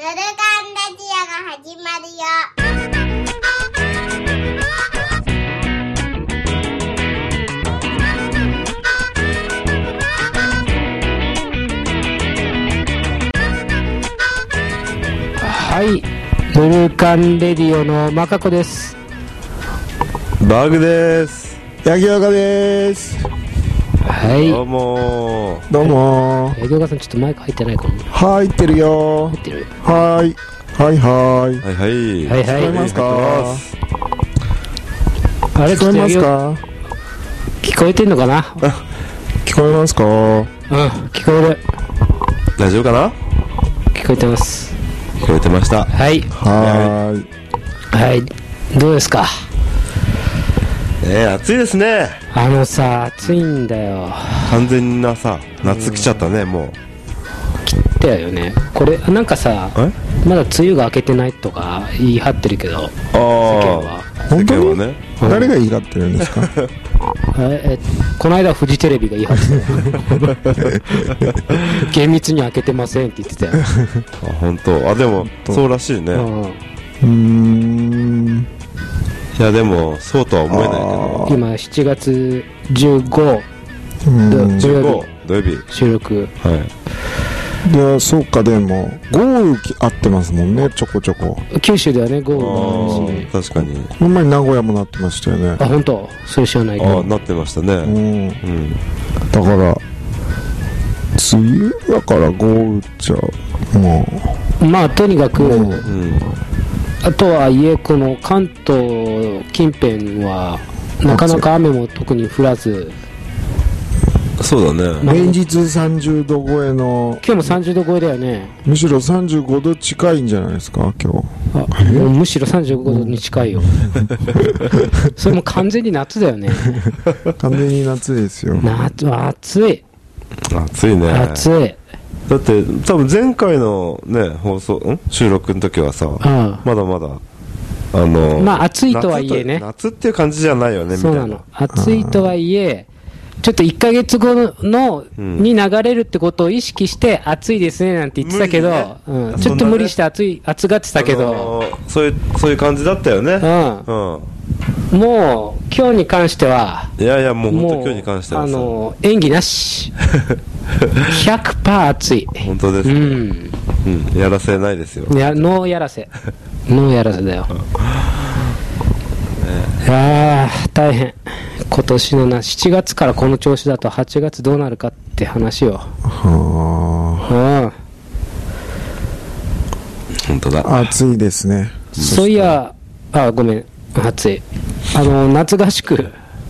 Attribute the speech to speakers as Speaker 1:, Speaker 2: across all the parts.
Speaker 1: ヌルカンラジオが始まるよ。
Speaker 2: はい、ヌルカンレディオのマカコです。
Speaker 3: バグです。
Speaker 4: ヤギオカです。
Speaker 2: はい、
Speaker 3: どうも
Speaker 4: どうも。
Speaker 2: ヤギオカさん、ちょっとマイク入ってないかも。
Speaker 4: 入ってるよ。
Speaker 2: 入ってる。
Speaker 4: はい。はいはい。
Speaker 3: はいはい。
Speaker 2: はいはい。
Speaker 4: 聞こえますか？
Speaker 2: あれ、
Speaker 4: 聞こえますか？
Speaker 2: 聞こえてんのかな？
Speaker 4: 聞こえますか？
Speaker 2: 聞こえる。
Speaker 3: 大丈夫かな？
Speaker 2: 聞こえてます。
Speaker 3: 聞こえてました。
Speaker 2: はい。
Speaker 4: はーい。
Speaker 2: はい。どうですか？
Speaker 3: 暑いですね。
Speaker 2: さ、暑いんだよ。
Speaker 3: 完全なさ、夏来ちゃったね、もう。
Speaker 2: 来たよね。これ、なんかさ、まだ梅雨が明けてないとか言い張ってるけど、世間は。
Speaker 4: 本当に
Speaker 3: 世間はね。
Speaker 4: 誰が言い張ってるんですか？
Speaker 2: この間フジテレビが言い張ってた。厳密に開けてませんって言ってたよ。
Speaker 3: あ、本当。あ、でもそうらしいね。いやでもそうとは思えないけど。
Speaker 2: 今7月15
Speaker 3: 土曜日
Speaker 2: 収録。
Speaker 3: はい。
Speaker 4: いや、そうか。でも豪雨あってますもんね、ちょこちょこ。
Speaker 2: 九州ではね、豪雨があるし。
Speaker 3: 確かに。
Speaker 4: この前名古屋もなってましたよね。
Speaker 2: あ、本当。それ知らないけど。
Speaker 3: あ、なってましたね。
Speaker 4: だから梅雨だから豪雨っちゃも
Speaker 2: う、まあとにかく、あとはいえこの関東近辺はなかなか雨も特に降らず。
Speaker 3: そうだね。
Speaker 4: 連日30度超えの。
Speaker 2: 今日も30度超えだよね。
Speaker 4: むしろ35度近いんじゃないですか今日。
Speaker 2: もうむしろ35度に近いよ。それも完全に夏だよね。
Speaker 4: 完全に夏ですよ。
Speaker 2: 暑い。
Speaker 3: 暑いね。
Speaker 2: 暑い。
Speaker 3: だって多分前回のね収録の時はさ、まだまだ
Speaker 2: まあ暑いとはいえね。
Speaker 3: 夏っていう感じじゃないよね。
Speaker 2: そうなの。暑いとはいえ。ちょっと1ヶ月後のに流れるってことを意識して暑いですねなんて言ってたけど、ちょっと無理して暑がってたけど、
Speaker 3: そういう感じだったよね。
Speaker 2: もう今日に関しては、
Speaker 3: いやいやもう本当今日に関してはさ、
Speaker 2: 演技なし。100% 暑い。
Speaker 3: 本当ですね。やらせないですよ。
Speaker 2: いや、ノーやらせ。ノーやらせだよ。いやー大変。今年の7月からこの調子だと8月どうなるかって話よ。
Speaker 4: 本
Speaker 3: 当だ。
Speaker 4: 暑いですね。
Speaker 2: そういや、ごめん、暑い。夏合宿、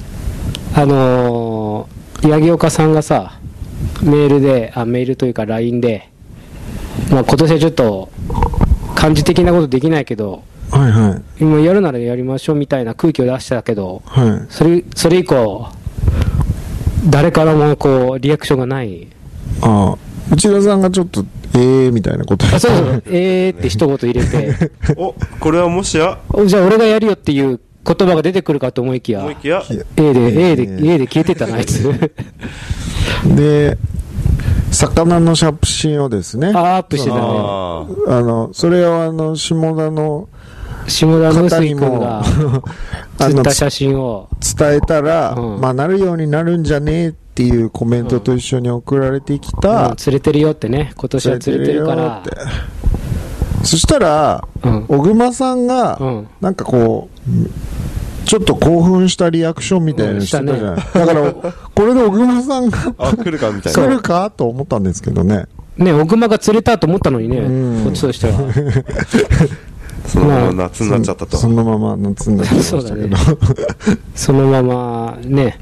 Speaker 2: 八木岡さんがさ、メールというか LINE で、まあ今年はちょっと漢字的なことできないけど、
Speaker 4: はいはい、
Speaker 2: 今やるならやりましょうみたいな空気を出したけど、
Speaker 4: はい、
Speaker 2: それ以降誰からもこうリアクションがない。
Speaker 4: 内田さんがちょっとみたいなこと
Speaker 2: そうそうって一言入れて
Speaker 3: お、これはもしや
Speaker 2: じゃあ俺がやるよっていう言葉が出てくるかと思いきや A で消えてたなあいつ
Speaker 4: で魚の写真をですね
Speaker 2: アップしてたね。
Speaker 4: それを下田の
Speaker 2: 臼井君が撮った写真を
Speaker 4: 伝えたら、まあなるようになるんじゃねえっていうコメントと一緒に送られてきた、
Speaker 2: 釣れてるよってね、今年は釣れてるからって。
Speaker 4: そしたら、小熊さんが、なんかこうちょっと興奮したリアクションみたいなのしてたじゃない、だからこれで小熊さんが
Speaker 3: 来るかみたいな、
Speaker 4: 来るかと思ったんですけどね。
Speaker 2: 小熊が釣れたと思ったのにね、こっちとしては
Speaker 3: そのまま夏になっちゃったと。
Speaker 4: そのまま夏になっちゃいましたけど
Speaker 2: そのままね。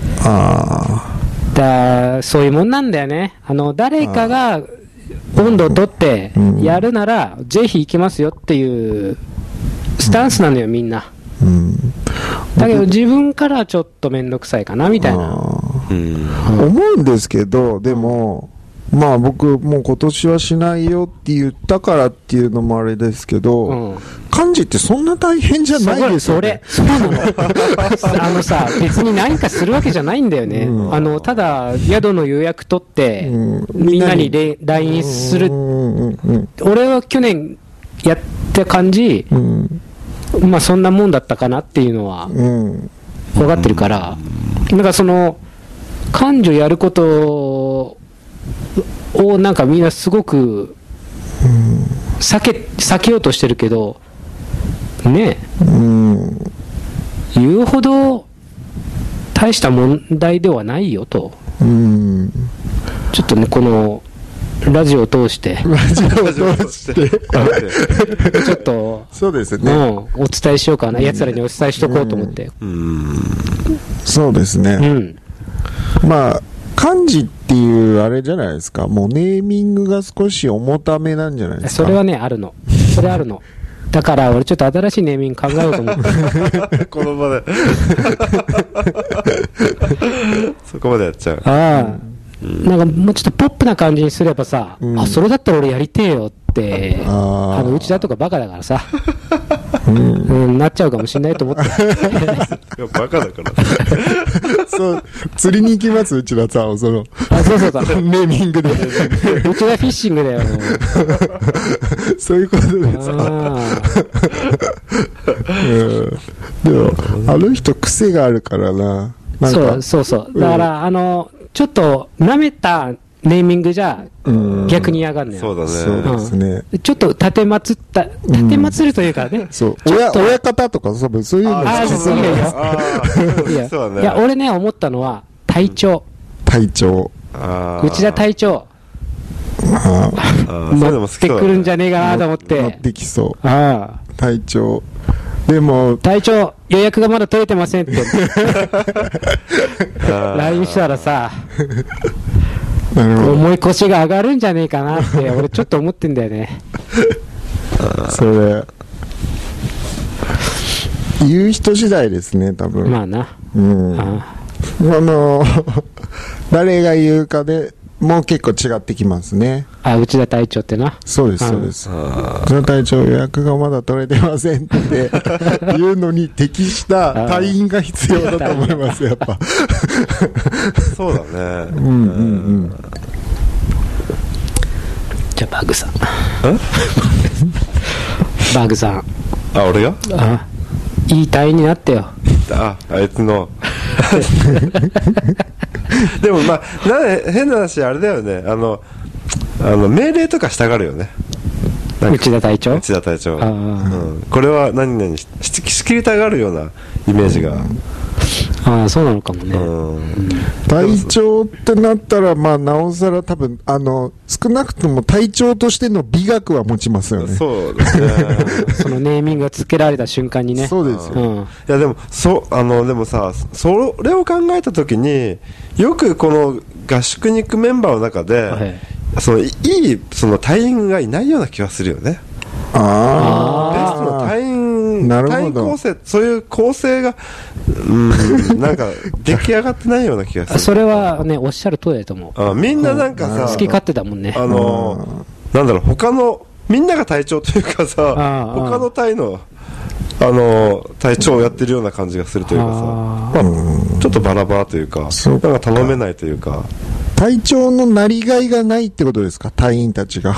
Speaker 2: そういうもんなんだよね。誰かが温度を取ってやるならぜひ行きますよっていうスタンスなのよみんな。だけど自分からちょっと面倒くさいかなみたいな、
Speaker 4: 思うんですけど、でもまあ僕もう今年はしないよって言ったからっていうのもあれですけど、漢字ってそんな大変じゃないですよね。
Speaker 2: そうなの。さ、別に何かするわけじゃないんだよね。ただ、宿の予約取って、みんなに LINE する。俺は去年やった感じ、まあそんなもんだったかなっていうのは、分かってるから、なんかその、漢字をやることをなんかみんなすごく避けようとしてるけどね、言うほど大した問題ではないよと、ちょっとねこのラジオを通してちょっと
Speaker 4: そうですね、
Speaker 2: お伝えしようかな、奴らにお伝えしとこうと思って。
Speaker 4: そうですね、まあ漢字っていうあれじゃないですか、もうネーミングが少し重ためなんじゃないですか。
Speaker 2: それはねあるの、それあるの。だから俺ちょっと新しいネーミング考えようと思って
Speaker 3: この場でそこまでやっちゃう。
Speaker 2: なんかもうちょっとポップな感じにすればさ、それだったら俺やりてえよってうちだとかバカだからさなっちゃうかもしれないと思っていや
Speaker 3: バカだから
Speaker 4: そう釣りに行きます、うちらさ、その
Speaker 2: そうネ
Speaker 4: ーミングでう
Speaker 2: ちはフィッシングだよ
Speaker 4: そういうことですでもあの人癖があるからな。
Speaker 2: そうだからちょっと舐めたネーミングじゃ逆に嫌がるのよ。
Speaker 3: そうだね。
Speaker 4: そうですね。
Speaker 2: ちょっと立てまつるというかね。
Speaker 4: そう。親方とかそういうの好きそう
Speaker 2: いや、俺ね、思ったのは、隊長。内田隊長。乗ってくるんじゃねえかなと思って。
Speaker 4: 乗ってきそう。隊長。でも
Speaker 2: 隊長予約がまだ取れてませんってLINE したらさ重い腰が上がるんじゃねえかなって俺ちょっと思ってんだよね
Speaker 4: それ言う人次第ですね、多分。
Speaker 2: まあな、
Speaker 4: 誰が言うかでもう結構違ってきますね。
Speaker 2: 内田隊長ってな。
Speaker 4: そうです、そうです。内田隊長予約がまだ取れてませんっていうのに適した隊員が必要だと思います、やっぱ。
Speaker 3: そうだね。
Speaker 2: じゃあバグさん。バグさん。
Speaker 3: 俺が？
Speaker 2: いい隊員になってよ。
Speaker 3: あいつの。でもまあ変な話あれだよね、命令とかしたがるよね、
Speaker 2: 内田隊長、
Speaker 3: これは何々仕切りたがるようなイメージが、
Speaker 2: そうなのかもね、
Speaker 4: 隊長ってなったら、まあなおさら多分少なくとも隊長としての美学は持ちますよね。
Speaker 3: そうですね
Speaker 2: そのネーミングがつけられた瞬間にね。
Speaker 4: そうですよ、
Speaker 3: いやでもでもさ、それを考えたときによくこの合宿に行くメンバーの中で、いいその隊員がいないような気がするよね。ベストの隊員構成、そういう構成がなんか出来上がってないような気がする。
Speaker 2: それはねおっしゃる通りだと思う。
Speaker 3: みんななんかさ、
Speaker 2: 好き勝手だもんね。
Speaker 3: なんだろう、他のみんなが隊長というかさ、他の隊の隊長をやってるような感じがするというかさ、ちょっとバラバラというか、なんか頼めないというか、
Speaker 4: 隊長のなりがいがないってことですか、隊員たちが。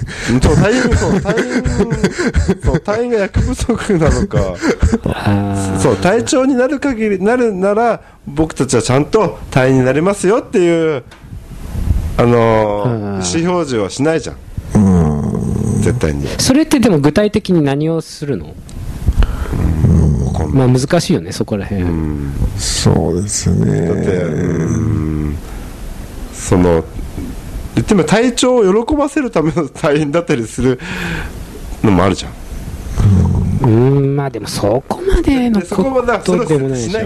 Speaker 3: 隊員が役不足なのか、隊長になるなら僕たちはちゃんと隊員になりますよっていう意思表示はしないじゃん、絶対に。
Speaker 2: それってでも具体的に何をするの？まあ難しいよね、そこら辺。
Speaker 4: そうですね。
Speaker 3: だって言っても隊長を喜ばせるための隊員だったりするのもあるじゃん。
Speaker 2: まあでもそこまでのことでもないでし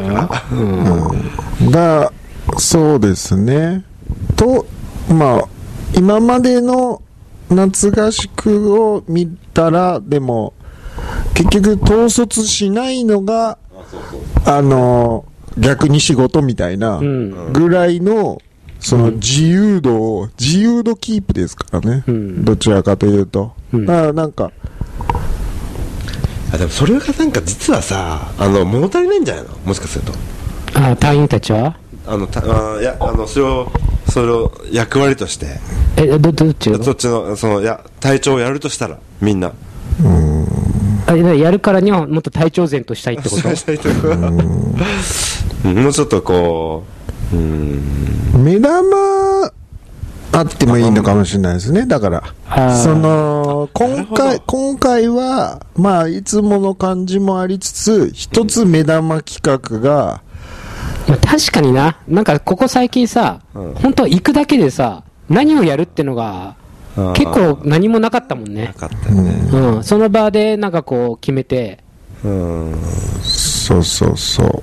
Speaker 2: ょ。
Speaker 4: そうですね。まあ今までの夏合宿を見たら、でも結局統率しないのが逆に仕事みたいなぐらいのその自由度キープですからね。どちらかというと。だからなんか、
Speaker 3: でもそれがなんか実はさ、物足りないんじゃないの、もしかすると。
Speaker 2: 隊員たちは
Speaker 3: いや、それを役割として。
Speaker 2: どっち
Speaker 3: そっちの、隊長をやるとしたら、みんな。
Speaker 2: やるからにはもっと隊長前としたいってこと
Speaker 3: もうちょっとこう、
Speaker 4: 目玉あってもいいのかもしれないですね。だから今回はまあいつもの感じもありつつ、一つ目玉企画が、
Speaker 2: 確かになんかここ最近さ、本当行くだけでさ、何をやるってのが結構何もなかったもんね。
Speaker 3: なかったよね。
Speaker 2: その場でなんかこう決めて、
Speaker 4: そうそうそう、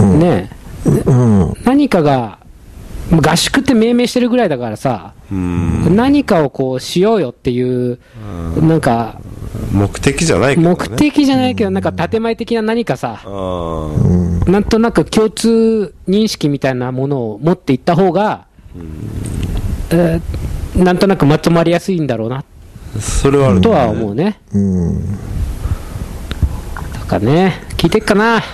Speaker 2: ね、何かが合宿って命名してるぐらいだからさ、何かをこうしようよっていう、なんか
Speaker 3: 目的じゃないけどね。
Speaker 2: 目的じゃないけど、なんか建前的な何かさ、なんとなく共通認識みたいなものを持っていった方が、なんとなくまとまりやすいんだろうな、
Speaker 3: それはある、ね、
Speaker 2: とは思うね。とかね、聞いてっかな。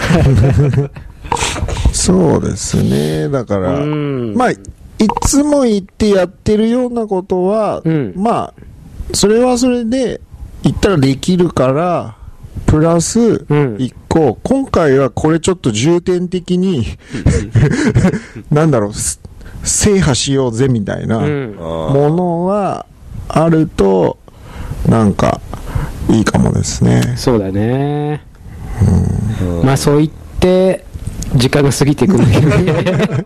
Speaker 4: そうですね。だから、まあいつも言ってやってるようなことは、まあそれはそれで言ったらできるから、プラス一個、今回はこれちょっと重点的になんだろう、制覇しようぜみたいなものはあると、なんかいいかもですね。
Speaker 2: そうだね。まあそう言って時間が過ぎていくんだけどね。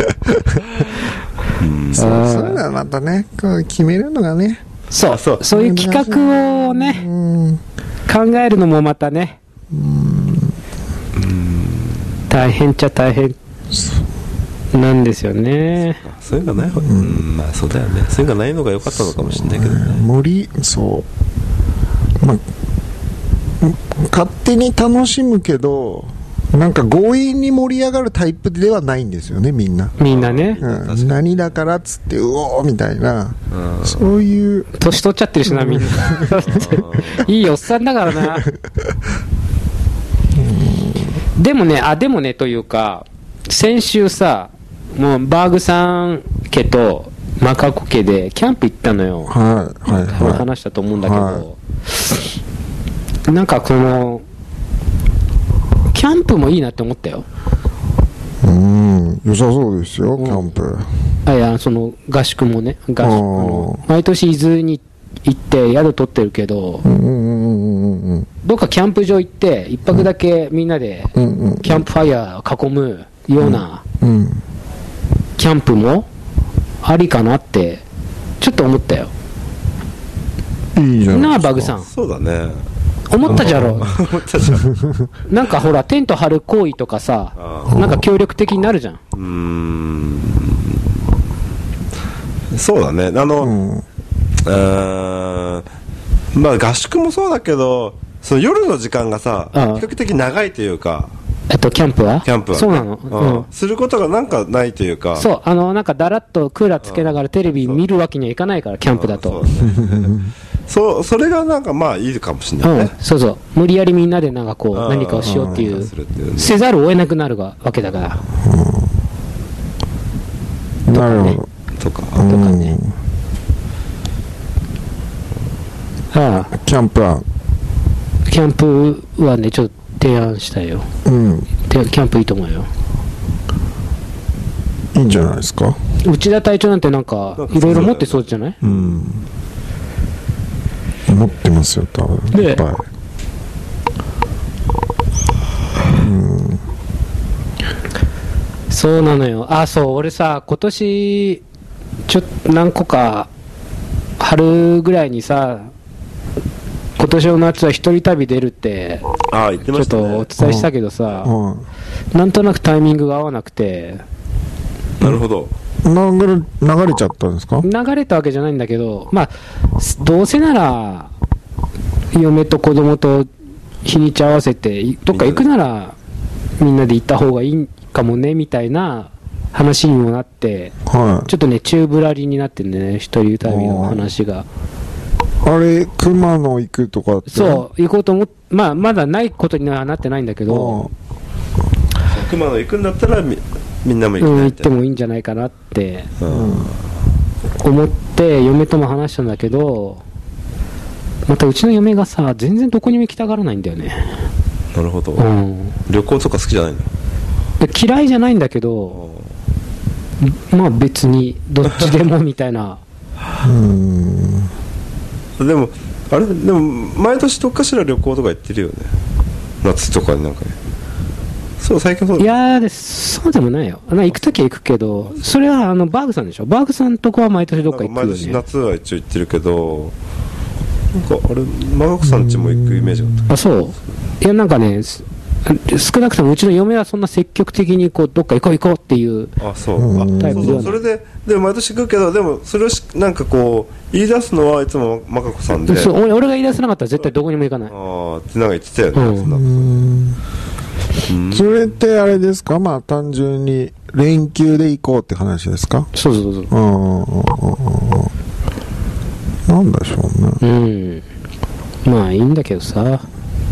Speaker 4: そういうのはまたね、こう決めるのがね、
Speaker 2: そういう企画をね、考えるのもまたね、大変っちゃ大変なんですよね。
Speaker 3: そういうのがない方、まあそうだよね。そういうのがないのが良かったのかもしれないけどね。
Speaker 4: まあ勝手に楽しむけど、なんか強引に盛り上がるタイプではないんですよね、みんなね、何だからっつってうおーみたいな、そういう
Speaker 2: 年取っちゃってるしな、みんないいおっさんだからな。でもねというか、先週さ、もうバーグさん家とマカコ家でキャンプ行ったのよ。話したと思うんだけど、なんかこのキャンプもいいなって思ったよ。
Speaker 4: 良さそうですよ、キャンプ。
Speaker 2: いや、その合宿もね、毎年伊豆に行って宿取ってるけど、どっかキャンプ場行って一泊だけみんなでキャンプファイヤー囲むようなキャンプもありかなってちょっと思ったよ。
Speaker 4: いいじゃないですか。
Speaker 2: バグさん。
Speaker 3: そうだね。
Speaker 2: 思ったじゃろ。なんかほら、テント張る行為とかさ、なんか協力的になるじゃん。
Speaker 3: そうだね。まあ合宿もそうだけど、その夜の時間がさ、比較的長いというか、
Speaker 2: キャンプはそうなの、
Speaker 3: することがなんかないというか、
Speaker 2: そう、なんかだらっとクーラーつけながらテレビ見るわけにはいかないから、キャンプだと。
Speaker 3: それがなんかまあいいかもしれないね。
Speaker 2: そう無理やりみんなでなんかこう何かをしようっていう、せざるを得なくなるわけだから。
Speaker 4: なるほど。
Speaker 3: とか
Speaker 2: ね。
Speaker 4: キャン
Speaker 2: プはね、ちょっと提案したいよ。キャンプいいと思うよ。
Speaker 4: いいんじゃないですか。
Speaker 2: 内田隊長なんてなんかいろいろ持ってそうじゃない？
Speaker 4: 持ってますよ、多分。いっぱい。
Speaker 2: そうなのよ。そう、俺さ、今年何個か春ぐらいにさ、今年の夏は一人旅出るって
Speaker 3: 言ってましたね。
Speaker 2: ちょっとお伝えしたけどさ、なんとなくタイミングが合わなくて。
Speaker 3: なるほど。
Speaker 4: 流れちゃったんですか？
Speaker 2: 流れたわけじゃないんだけど、まあどうせなら嫁と子供と日にち合わせてどっか行くならみんなで行った方がいいかもねみたいな話にもなって、
Speaker 4: はい。
Speaker 2: ちょっとね、宙ぶらりになってんでね、一人旅の話が。
Speaker 4: あれ、熊野行くとかって。
Speaker 2: そう、行こうと思っ、まあ、まだないことにはなってないんだけど、
Speaker 3: 熊野行くんだったらみんなも行きたい、
Speaker 2: 行ってもいいんじゃないかなって思って嫁とも話したんだけど、またうちの嫁がさ、全然どこにも行きたがらないんだよね。
Speaker 3: なるほど、旅行とか好きじゃないの？
Speaker 2: 嫌いじゃないんだけど、まあ別にどっちでもみたいな。
Speaker 3: でもあれでも毎年どっかしら旅行とか行ってるよね、夏とかになんかね。そう最近そう。
Speaker 2: いやーそうでもないよ。行くときは行くけど、それはバーグさんでしょ。バーグさんとこは毎年どっか行くよね。
Speaker 3: 毎年夏は一応行ってるけど、なんかあれマガコさん家も行くイメージがあった。
Speaker 2: あ、そう。いやなんかね、少なくともうちの嫁はそんな積極的にこうどっか行こう行こうっていう、
Speaker 3: あ、そう
Speaker 2: タイプではない。
Speaker 3: それでも毎年行くけど、でもそれをなんかこう言い出すのはいつもマカコさんで、
Speaker 2: そう俺が言い出せなかったら絶対どこにも行かない。
Speaker 3: ああってなんか言ってたよね。
Speaker 4: それってあれですか、まあ単純に連休で行こうって話ですか？
Speaker 2: そうそうそう。
Speaker 4: なんでしょうね。
Speaker 2: まあいいんだけどさ。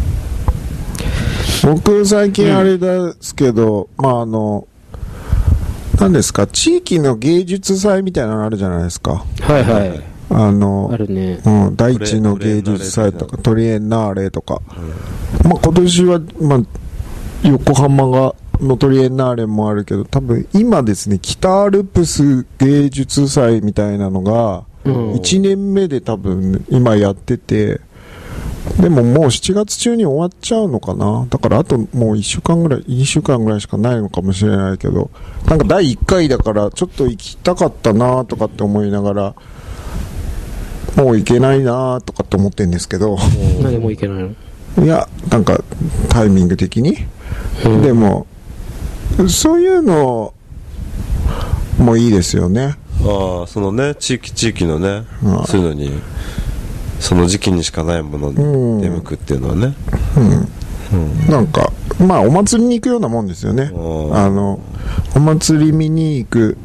Speaker 4: 僕最近あれですけど、まあ何ですか、地域の芸術祭みたいなのあるじゃないですか。
Speaker 2: はいはい。あるね。
Speaker 4: 大地の芸術祭とかトリエンナーレとか、まあ今年はまあ横浜のトリエンナーレもあるけど、多分今ですね、北アルプス芸術祭みたいなのが1年目で多分今やってて、でももう7月中に終わっちゃうのかな。だからあともう1週間ぐらい2週間ぐらいしかないのかもしれないけど、なんか第1回だからちょっと行きたかったなとかって思いながら、もう行けないなとかって思ってるんですけど。
Speaker 2: なんでもう行けないの？
Speaker 4: いや、なんかタイミング的に、でもそういうのもいいですよね。
Speaker 3: ああ、そのね、地域のね、そういうのにその時期にしかないものに出向くっていうのはね、
Speaker 4: なんかまあお祭りに行くようなもんですよね。お祭り見に行く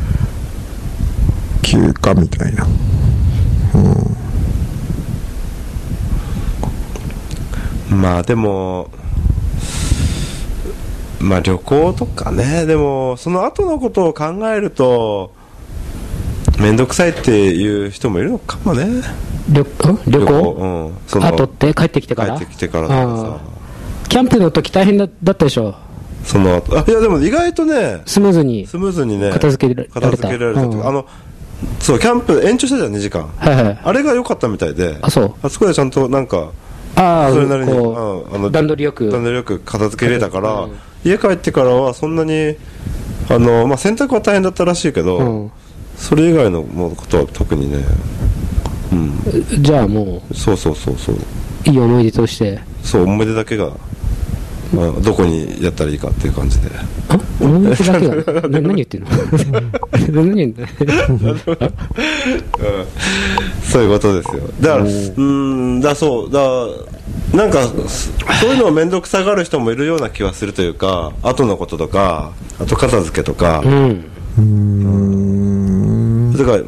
Speaker 4: 休暇みたいな。
Speaker 3: まあでもまあ旅行とかね、でもその後のことを考えると面倒くさいっていう人もいるのかもね。
Speaker 2: 旅行、後って帰ってきてから
Speaker 3: とかさ、
Speaker 2: キャンプの時大変だったでしょ。
Speaker 3: その後いやでも意外とね
Speaker 2: スムーズに
Speaker 3: ね
Speaker 2: 片付けられた、
Speaker 3: そうキャンプ延長したじゃん2時間、あれが良かったみたいで、あそこでちゃんとなんかそれなりに
Speaker 2: 段取りよく
Speaker 3: 片付けれたから、家帰ってからはそんなに洗濯は大変だったらしいけど、それ以外のことは特にね、
Speaker 2: じゃあもう
Speaker 3: そう
Speaker 2: いい思い出として、
Speaker 3: そう思い出だけが、どこにやったらいいかっていう感じで。
Speaker 2: 思い出だけが何言ってんの何言ってんの
Speaker 3: そういうことですよ。だからなんかそういうのを面倒くさがる人もいるような気はするというか、後のこととか後片付けとか、だから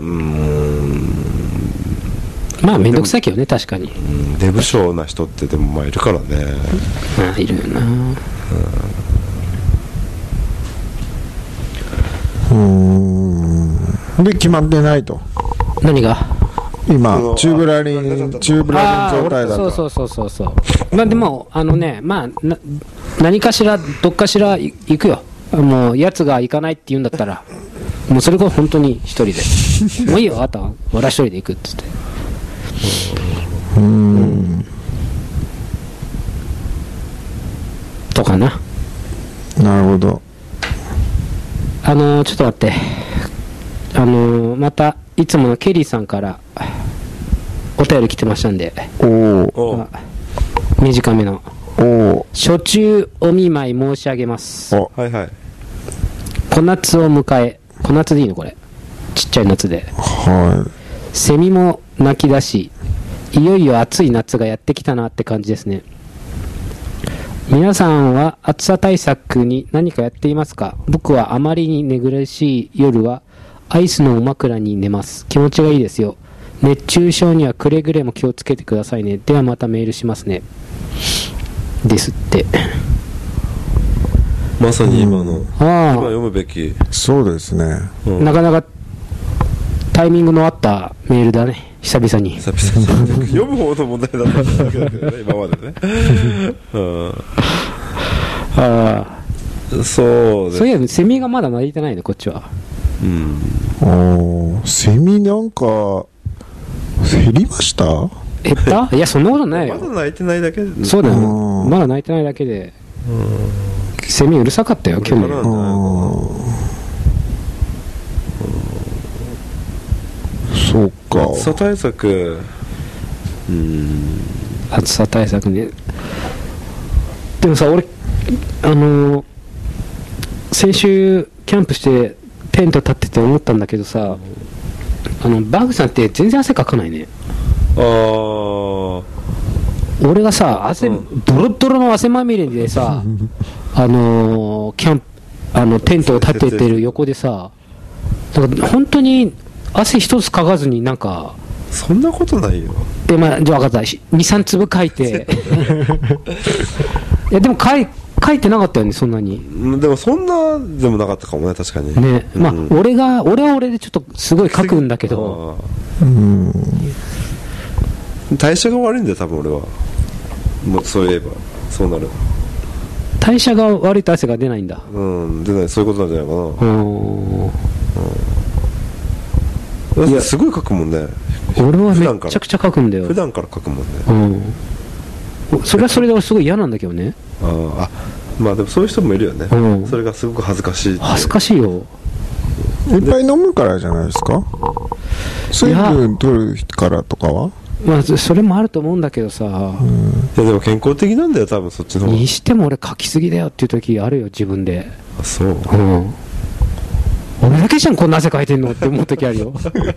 Speaker 2: まあ面倒くさいけどね、確かに。
Speaker 3: 出不精な人ってでもまあいるからね。
Speaker 2: いるよな。
Speaker 4: で決まってないと。
Speaker 2: 何が？
Speaker 4: 今チューブラリン状態だと。
Speaker 2: そうまあでもまあ何かしらどっかしら行くよ。もうやつが行かないって言うんだったら、もうそれこそ本当に一人でもういいよ、あとは俺は一人で行くっつって。とかな。
Speaker 4: なるほど。
Speaker 2: ちょっと待って、またいつものケリーさんからお便り来てましたんで、短めの初中お見舞い申し上げます。
Speaker 3: はいはい。
Speaker 2: 小夏を迎え、小夏でいいのこれ、ちっちゃい夏で、セミも鳴き出し、いよいよ暑い夏がやってきたなって感じですね。 皆さんは暑さ対策に何かやっていますか？僕はあまりに寝苦しい夜はアイスのお枕に寝ます。気持ちがいいですよ。熱中症にはくれぐれも気をつけてくださいね。ではまたメールしますね。ですって。
Speaker 3: まさに今の、今
Speaker 2: あ
Speaker 3: 読むべき。
Speaker 4: そうですね。
Speaker 2: なかなかタイミングのあったメールだね。久々に。
Speaker 3: 久々に読む方の問題だっただけだけどね、今までね。そうです。
Speaker 2: そういえばセミがまだ鳴いてないね、こっちは。
Speaker 4: セミなんか減りました？
Speaker 2: 減ったいや、そんなことないよ。
Speaker 3: まだ泣いてないだけ。
Speaker 2: そうだよ。まだ泣いてないだけで。セミうるさかったよ、去年。
Speaker 4: そうか。
Speaker 3: 暑さ対策。
Speaker 2: 暑さ対策ね。でもさ、俺、先週キャンプしてテント立ってて思ったんだけどさ、バグさんって全然汗かかないね。俺がさ、ドロッドロの汗まみれでさ、キャンプ、テントを立ててる横でさ、なんか本当に汗一つかかずになんか、
Speaker 3: そんなことないよ。
Speaker 2: じゃあ分かった。2、3粒書いて。いや、でも書いてなかったよね、そんなに。
Speaker 3: でもそんなでもなかったかもね、確かに。
Speaker 2: ね、まあ、俺は俺でちょっとすごい書くんだけど。
Speaker 3: 代謝が悪いんだよ、多分俺は。もうそういえば、そうなる。
Speaker 2: 代謝が悪いと汗が出ないんだ。
Speaker 3: 出ない、そういうことなんじゃないかな。いや、すごい書くもんね。
Speaker 2: 俺はめちゃくちゃ書くんだよ。
Speaker 3: 普段から書くもんね。
Speaker 2: それはそれで俺すごい嫌なんだけどね。
Speaker 3: まあでもそういう人もいるよね。それがすごく恥ずかしい。
Speaker 2: 恥ずかしいよ。
Speaker 4: いっぱい飲むからじゃないですか？水分取るからとかは？
Speaker 2: まあそれもあると思うんだけどさ。
Speaker 3: いやでも健康的なんだよ、多分そっちの方が。
Speaker 2: にしても俺書きすぎだよっていう時あるよ、自分で。
Speaker 3: そう。
Speaker 2: 俺だけじゃんこんな汗かいてんのって思う時あるよ。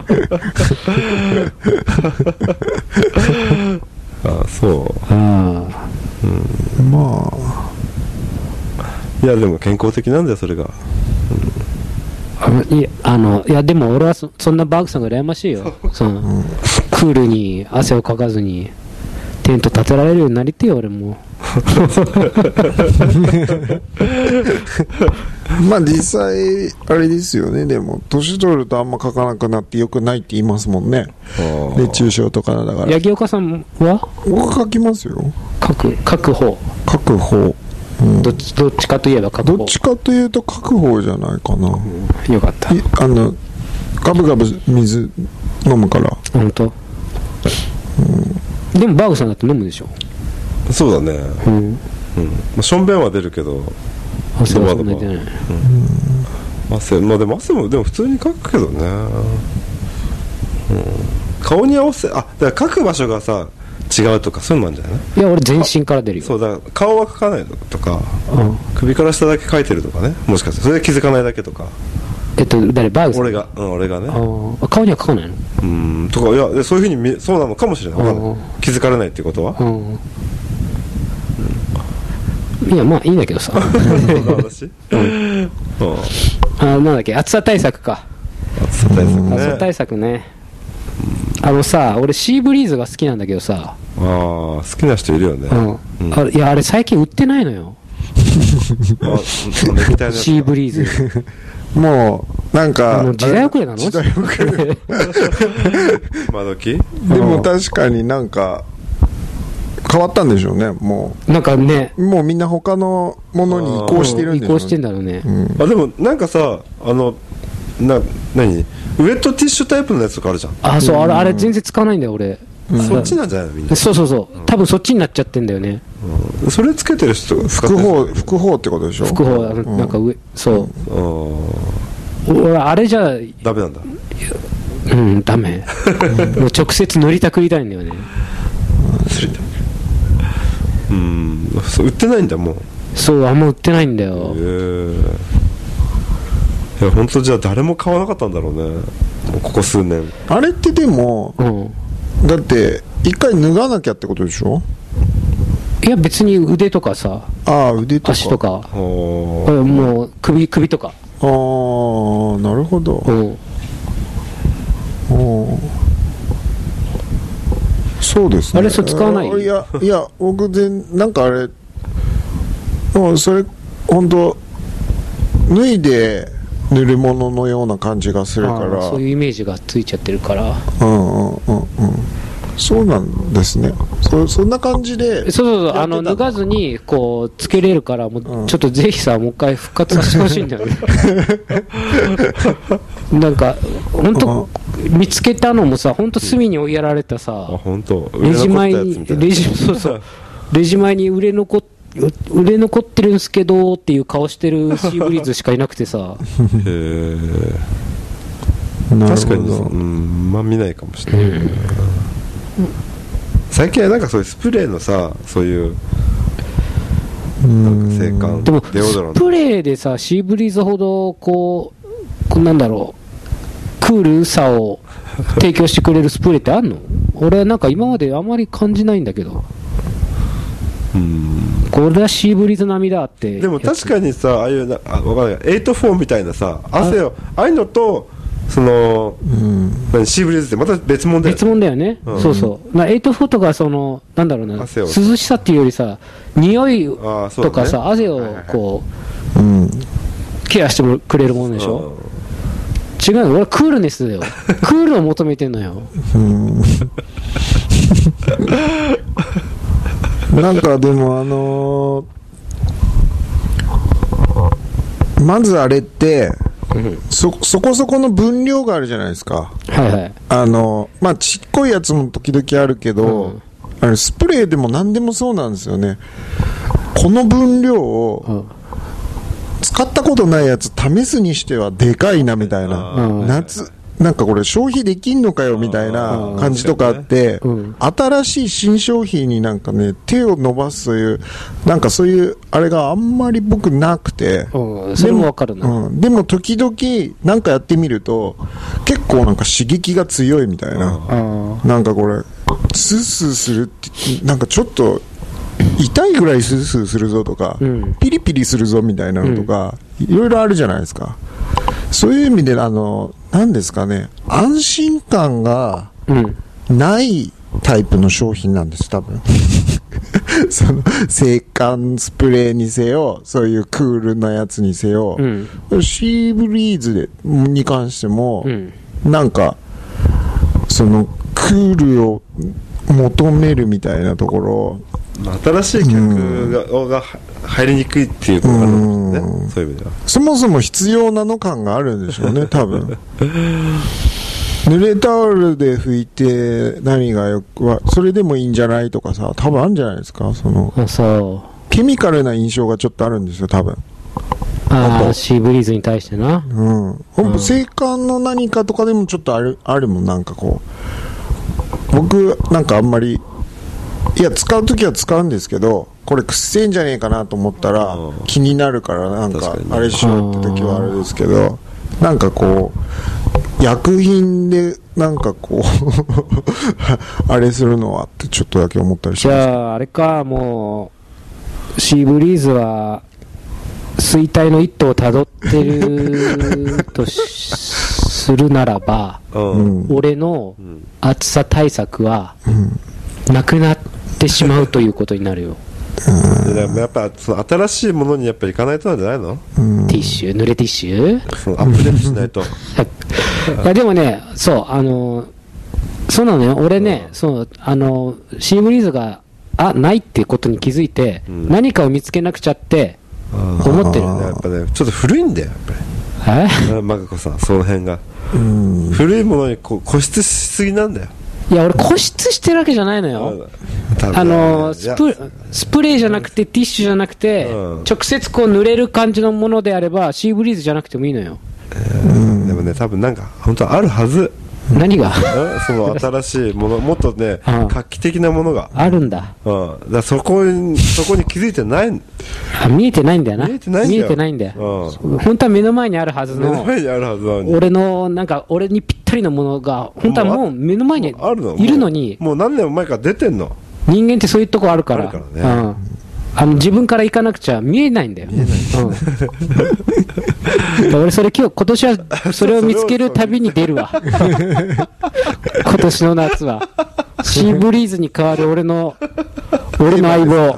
Speaker 3: そう。
Speaker 4: まあ
Speaker 3: いやでも健康的なんだよ、それが。
Speaker 2: いやでも俺はそんなバーグさんが羨ましいよ。クールに汗をかかずにテント立てられるようになりてよ、俺も。
Speaker 4: まあ実際あれですよね。でも年取るとあんま書かなくなってよくないって言いますもんね。熱中症とかだから。
Speaker 2: 八木岡さんは？
Speaker 4: 僕書きますよ。
Speaker 2: 書く方。どっちかといえば書く方。
Speaker 4: どっちかというと書く方じゃないかな。
Speaker 2: よかった。
Speaker 4: ガブガブ水飲むから。
Speaker 2: 本当。でもバーグさんだって飲むでしょ？
Speaker 3: そうだね。しょんべんは出るけど
Speaker 2: 汗はそんなに出ない。
Speaker 3: 汗、まあでも汗もでも普通にかくけどね。顔に合わせ、だからかく場所がさ違うとかそういうのもあるんじゃない？
Speaker 2: いや俺全身から出るよ。
Speaker 3: そうだから顔はかかないとか、首から下だけかいてるとかね、もしかしてそれで気づかないだけとか。
Speaker 2: 誰？バーグさん？
Speaker 3: 俺がね。
Speaker 2: 顔にはかかないの？
Speaker 3: とか、いやそういうふうにそうなのかもしれない。気づかれないっていうことは。
Speaker 2: いやまあいいんだけどさ。なんだっけ、暑さ対策か。
Speaker 3: 暑さ対策ね。
Speaker 2: 暑さ対策ね。さ、俺シーブリーズが好きなんだけどさ。
Speaker 3: 好きな人いるよね。
Speaker 2: いやあれ最近売ってないのよ。シーブリーズ。
Speaker 4: もうなんか
Speaker 2: 時代遅れなの？
Speaker 4: 時代遅れ。
Speaker 3: 今時？
Speaker 4: でも確かになんか変わったんでしょうね。も
Speaker 2: うなんかね、
Speaker 4: もうみんな他のものに移行してるんでしょうね。
Speaker 2: 移行してんだろうね。
Speaker 3: でもなんかさ、何ウェットティッシュタイプのやつとかあるじゃん。
Speaker 2: そう、あれ全然使わないんだよ俺。
Speaker 3: そっちなんじゃないのみんな。
Speaker 2: そう多分そっちになっちゃってんだよね。
Speaker 3: それつけてる人が
Speaker 4: 複方ってことでしょ。
Speaker 2: 複方なんかそう。俺あれじゃ
Speaker 3: ダメなんだ。
Speaker 2: ダメ。もう直接塗りたくりたいんだよね。
Speaker 3: 売ってないんだもう。
Speaker 2: そう、あんま売ってないんだよ。
Speaker 3: いや本当じゃあ誰も買わなかったんだろうね、ここ数年。
Speaker 4: あれってでも、だって一回脱がなきゃってことでしょ？
Speaker 2: いや別に腕とかさ、
Speaker 4: 腕とか
Speaker 2: 足とか、
Speaker 3: おー
Speaker 2: もう首とか。
Speaker 4: なるほど。そうですね。
Speaker 2: あれそれ使わない？
Speaker 4: いや僕なんかあれそれ本当脱いで塗るもののような感じがするから、
Speaker 2: そういうイメージがついちゃってるから。
Speaker 4: そうなんですね。そんな感じで。
Speaker 2: そう脱がずにこうつけれるから、もうちょっとぜひさ、もう一回復活させてほしいんだよね。なんか本当見つけたのもさ、本当隅に追いやられたさ、
Speaker 3: 本当
Speaker 2: レジ前にレジ前に売れ残ってるんすけどっていう顔してるシーブリーズしかいなくてさ。
Speaker 3: へ確かにまあ見ないかもしれない、最近はなんかそういうスプレーのさ、そういうなんか制汗
Speaker 2: でも
Speaker 3: デオドラント
Speaker 2: スプレーでさ、シーブリーズほどこうなんだろう、クールさを提供してくれるスプレーってあんの？俺はなんか今まであまり感じないんだけど、これはシーブリーズ並みだって。
Speaker 3: でも確かにさ、ああいうわかんない84みたいなさ、汗をああいうのとその、シーブリーズってまた別物だよね。
Speaker 2: 別物だよね、そうそう84とかなんだろうな、涼しさっていうよりさ、匂いとかさ、汗をこう、ケアしてくれるものでしょ。違うの、俺はクールネスだよ。クールを求めてんのよ。
Speaker 4: なんかでもまずあれってそこそこの分量があるじゃないですか。まあちっこいやつも時々あるけど、あれスプレーでも何でもそうなんですよね。この分量を使ったことないやつ試すにしてはでかいなみたいな、なんかこれ消費できんのかよみたいな感じとかあって、新しい新商品になんかね手を伸ばすというなんかそういうあれがあんまり僕なくて、
Speaker 2: それもわかるな。
Speaker 4: でも時々なんかやってみると結構なんか刺激が強いみたいな、なんかこれスースーするってなんかちょっと痛いぐらいスースーするぞとか、ピリピリするぞみたいなのとか、いろいろあるじゃないですか。そういう意味でなんですかね、安心感がないタイプの商品なんです多分。その制汗スプレーにせよ、そういうクールなやつにせよ、シーブリーズに関しても、なんかそのクールを求めるみたいなところ、
Speaker 3: 新しい客が入りにくいっていうことがあるんですね、そういう意味では。
Speaker 4: そもそも必要なの感があるんでしょうね多分。濡れタオルで拭いて何がよくはそれでもいいんじゃないとかさ、多分あるんじゃないですか。ケミカルな印象がちょっとあるんですよ多分。
Speaker 2: シーブリーズに対してな。
Speaker 4: 制汗の何かとかでもちょっとあるもん。なんかこう僕なんかあんまり使うときは使うんですけど、これくっせえんじゃねえかなと思ったら気になるからなんかあれしようって時はあれですけど、なんかこう薬品でなんかこうあれするのはってちょっとだけ思ったりします。
Speaker 2: じゃああれか、もうシーブリーズは衰退の一途をたどってるとするならば、俺の暑さ対策はなくなってしまうということになるよ。
Speaker 3: やっぱその新しいものにやっぱりいかないとなんじゃないの？
Speaker 2: ティッシュ、濡れティッシュ
Speaker 3: そのアップデートしないと。
Speaker 2: いやでもね、そうなのよ。俺ね、シーブリーズがないっていうことに気づいて、何かを見つけなくちゃって思ってる。
Speaker 3: やっぱね、ちょっと古いんだよ、やっぱり。マガコさん、その辺が。古いものに固執しすぎなんだよ。
Speaker 2: いや、俺固執してるわけじゃないのよ。スプレーじゃなくてティッシュじゃなくて、直接こう濡れる感じのものであればシーブリーズじゃなくてもいいのよ。
Speaker 3: でもね、多分なんか本当あるはず。
Speaker 2: 何が？
Speaker 3: その新しいもの、もっとね、画期的なものが
Speaker 2: あるんだ。
Speaker 3: だそこに気づいてない。
Speaker 2: 見えてないんだよな。
Speaker 3: 見えてないんだ
Speaker 2: よ。本当は目の前にあるはずの。
Speaker 3: 目の前にあるはずなのに。
Speaker 2: 俺にぴったりのものが本当はもう目の前にいるのに。
Speaker 3: もう何年も前から出てんの。
Speaker 2: 人間ってそういうとこあるから、
Speaker 3: あるからね、
Speaker 2: 自分から行かなくちゃ見えないんだよ。俺今年はそれを見つける旅に出るわ。今年の夏はシーブリーズに代わる俺の相棒。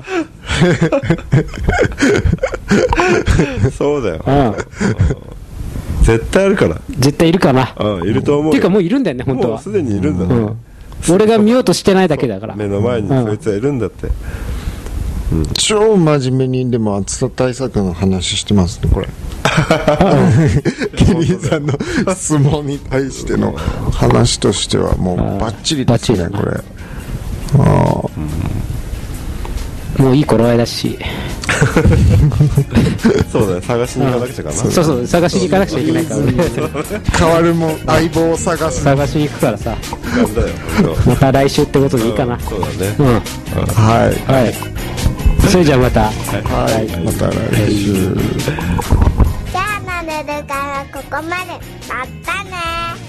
Speaker 3: そうだよ、絶対あるから。
Speaker 2: 絶対いるかな。
Speaker 3: いると思う。
Speaker 2: っていうかもういるんだよね、本当は。
Speaker 3: もうすでにいるんだね、
Speaker 2: 俺が見ようとしてないだけだから。
Speaker 3: 目の前にそいつはいるんだって、
Speaker 4: 超真面目にでも暑さ対策の話してますねこれ。ケリーさんの質問に対しての話としてはもうバッチリですねこれ。
Speaker 2: もういい頃合いだし。
Speaker 3: そうだね、探しに行かなくちゃかな。
Speaker 2: そう探しに行かなくちゃいけないからね。
Speaker 4: 代わるも相棒を探
Speaker 2: しに行くからさ。
Speaker 3: なんだよ
Speaker 2: また来週ってことでいいかな。
Speaker 3: そうだね、
Speaker 4: はい、
Speaker 2: それじゃあまた、
Speaker 4: また来週。
Speaker 1: じゃあなるからここまで。またね。